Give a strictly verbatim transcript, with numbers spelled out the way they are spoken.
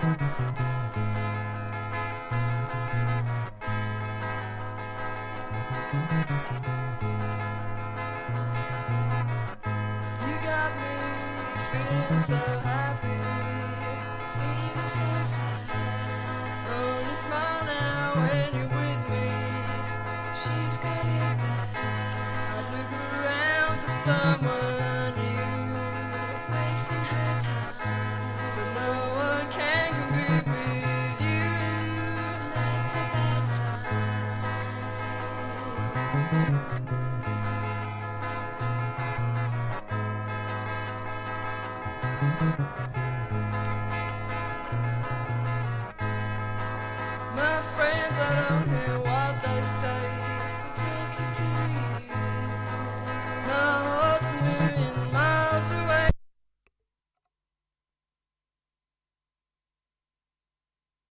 You got me feeling so happy, Feeling so sad. only smile now when you're with me. She's got it bad. I look around for someone new, Wasting her time. but no one can compete with you. That's a bad sign. My friends, I don't hear